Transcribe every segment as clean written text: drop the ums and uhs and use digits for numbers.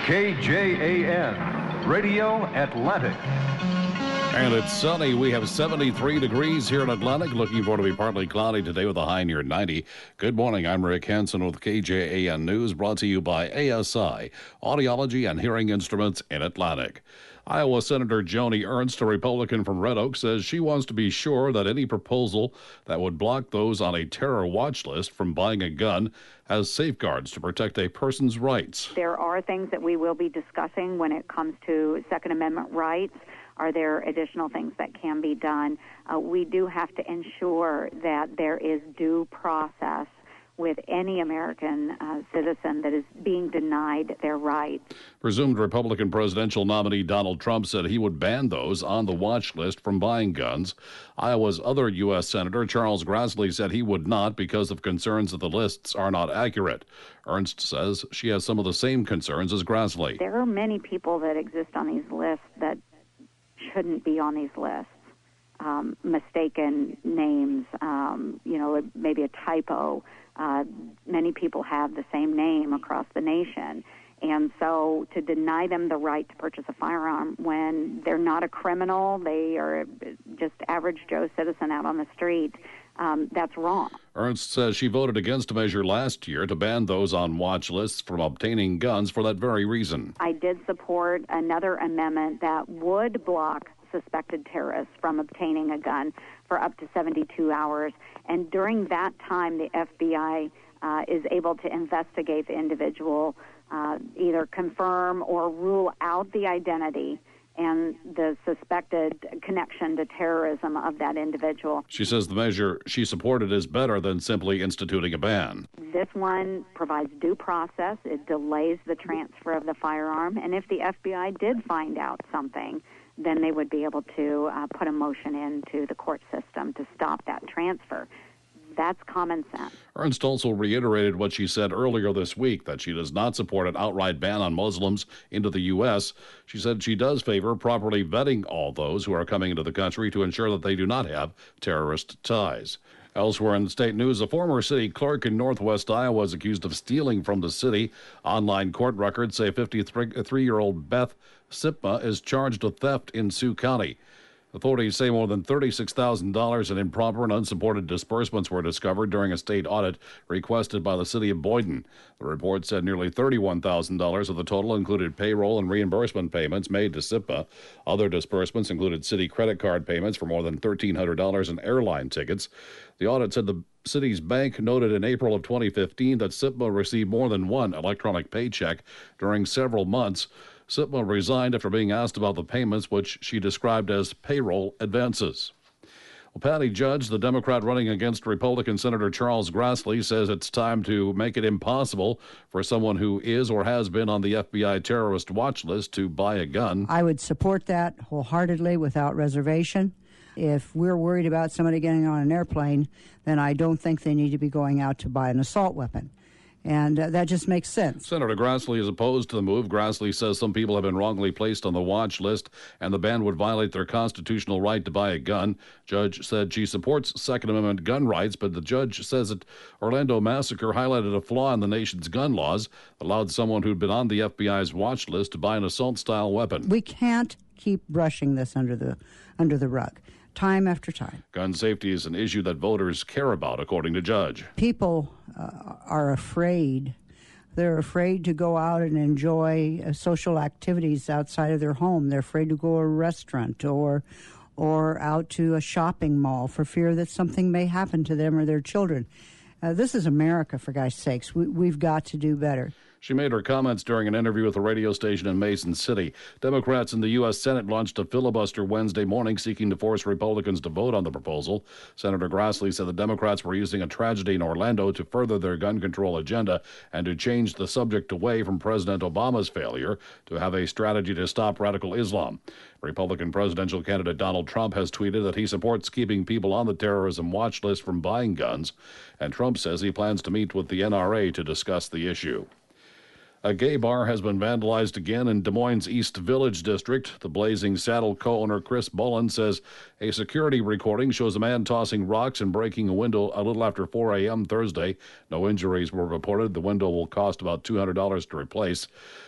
KJAN, Radio Atlantic. And it's sunny. We have 73 degrees here in Atlantic. Looking forward to be partly cloudy today with a high near 90. Good morning. I'm Rick Hansen with KJAN News, brought to you by ASI, Audiology and Hearing Instruments in Atlantic. Iowa Senator Joni Ernst, a Republican from Red Oak, says she wants to be sure that any proposal that would block those on a terror watch list from buying a gun has safeguards to protect a person's rights. There are things that we will be discussing when it comes to Second Amendment rights. Are there additional things that can be done? We do have to ensure that there is due process with any American citizen that is being denied their rights. Presumed Republican presidential nominee Donald Trump said he would ban those on the watch list from buying guns. Iowa's other U.S. Senator Charles Grassley said he would not because of concerns that the lists are not accurate. Ernst says she has some of the same concerns as Grassley. There are many people that exist on these lists that shouldn't be on these lists. Mistaken names, maybe a typo. Many people have the same name across the nation. And so to deny them the right to purchase a firearm when they're not a criminal, they are just average Joe citizen out on the street, that's wrong. Ernst says she voted against a measure last year to ban those on watch lists from obtaining guns for that very reason. I did support another amendment that would block suspected terrorists from obtaining a gun for up to 72 hours. And during that time, the FBI is able to investigate the individual, either confirm or rule out the identity and the suspected connection to terrorism of that individual. She says the measure she supported is better than simply instituting a ban. This one provides due process. It delays the transfer of the firearm. And if the FBI did find out something, then they would be able to put a motion into the court system to stop that transfer. That's common sense. Ernst also reiterated what she said earlier this week, that she does not support an outright ban on Muslims into the U.S. She said she does favor properly vetting all those who are coming into the country to ensure that they do not have terrorist ties. Elsewhere in the state news, a former city clerk in northwest Iowa is accused of stealing from the city. Online court records say 53-year-old Beth Sipma is charged with theft in Sioux County. Authorities say more than $36,000 in improper and unsupported disbursements were discovered during a state audit requested by the city of Boyden. The report said nearly $31,000 of the total included payroll and reimbursement payments made to SIPA. Other disbursements included city credit card payments for more than $1,300 in airline tickets. The audit said the city's bank noted in April of 2015 that SIPA received more than one electronic paycheck during several months. Sipma resigned after being asked about the payments, which she described as payroll advances. Well, Patty Judge, the Democrat running against Republican Senator Charles Grassley, says it's time to make it impossible for someone who is or has been on the FBI terrorist watch list to buy a gun. I would support that wholeheartedly without reservation. If we're worried about somebody getting on an airplane, then I don't think they need to be going out to buy an assault weapon. And that just makes sense. Senator Grassley is opposed to the move. Grassley says some people have been wrongly placed on the watch list, and the ban would violate their constitutional right to buy a gun. Judge said she supports Second Amendment gun rights, but the judge says that Orlando massacre highlighted a flaw in the nation's gun laws, allowed someone who'd been on the FBI's watch list to buy an assault-style weapon. We can't keep brushing this under the rug. Time after time. Gun safety is an issue that voters care about, according to Judge. People are afraid. They're afraid to go out and enjoy social activities outside of their home. They're afraid to go to a restaurant or out to a shopping mall for fear that something may happen to them or their children. This is America, for God's sakes. We've got to do better. She made her comments during an interview with a radio station in Mason City. Democrats in the U.S. Senate launched a filibuster Wednesday morning seeking to force Republicans to vote on the proposal. Senator Grassley said the Democrats were using a tragedy in Orlando to further their gun control agenda and to change the subject away from President Obama's failure to have a strategy to stop radical Islam. Republican presidential candidate Donald Trump has tweeted that he supports keeping people on the terrorism watch list from buying guns, and Trump says he plans to meet with the NRA to discuss the issue. A gay bar has been vandalized again in Des Moines' East Village District. The Blazing Saddle co-owner Chris Bullen says a security recording shows a man tossing rocks and breaking a window a little after 4 a.m. Thursday. No injuries were reported. The window will cost about $200 to replace.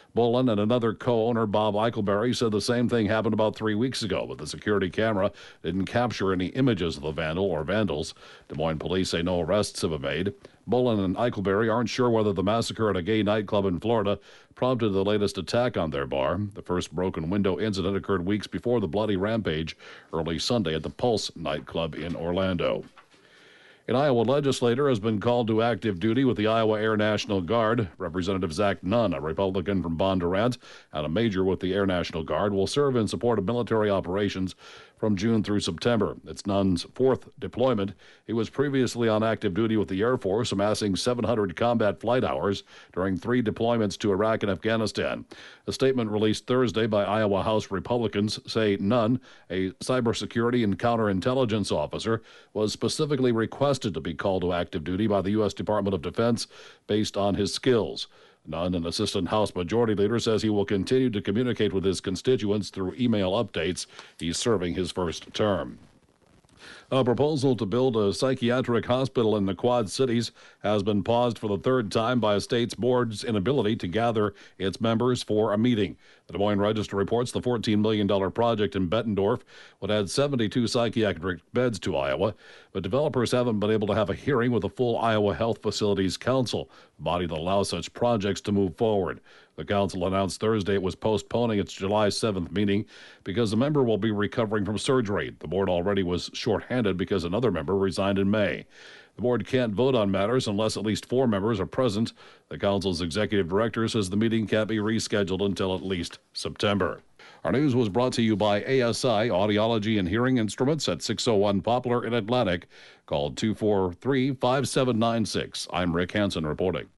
Bullen and another co-owner, Bob Eichelberry, said the same thing happened about 3 weeks ago, but the security camera didn't capture any images of the vandal or vandals. Des Moines police say no arrests have been made. Bullen and Eichelberry aren't sure whether the massacre at a gay nightclub in Florida prompted the latest attack on their bar. The first broken window incident occurred weeks before the bloody rampage early Sunday at the Pulse nightclub in Orlando. An Iowa legislator has been called to active duty with the Iowa Air National Guard. Representative Zach Nunn, a Republican from Bondurant and a major with the Air National Guard, will serve in support of military operations from June through September. It's Nunn's fourth deployment. He was previously on active duty with the Air Force, amassing 700 combat flight hours during 3 deployments to Iraq and Afghanistan. A statement released Thursday by Iowa House Republicans say Nunn, a cybersecurity and counterintelligence officer, was specifically requested to be called to active duty by the U.S. Department of Defense based on his skills. Nunn, an assistant House Majority Leader, says he will continue to communicate with his constituents through email updates. He's serving his first term. A proposal to build a psychiatric hospital in the Quad Cities has been paused for the third time by a state's board's inability to gather its members for a meeting. The Des Moines Register reports the $14 million project in Bettendorf would add 72 psychiatric beds to Iowa, but developers haven't been able to have a hearing with the full Iowa Health Facilities Council, the body that allows such projects to move forward. The council announced Thursday it was postponing its July 7th meeting because the member will be recovering from surgery. The board already was shorthanded because another member resigned in May. The board can't vote on matters unless at least 4 members are present. The council's executive director says the meeting can't be rescheduled until at least September. Our news was brought to you by ASI Audiology and Hearing Instruments at 601 Poplar in Atlantic. Call 243-5796. I'm Rick Hansen reporting.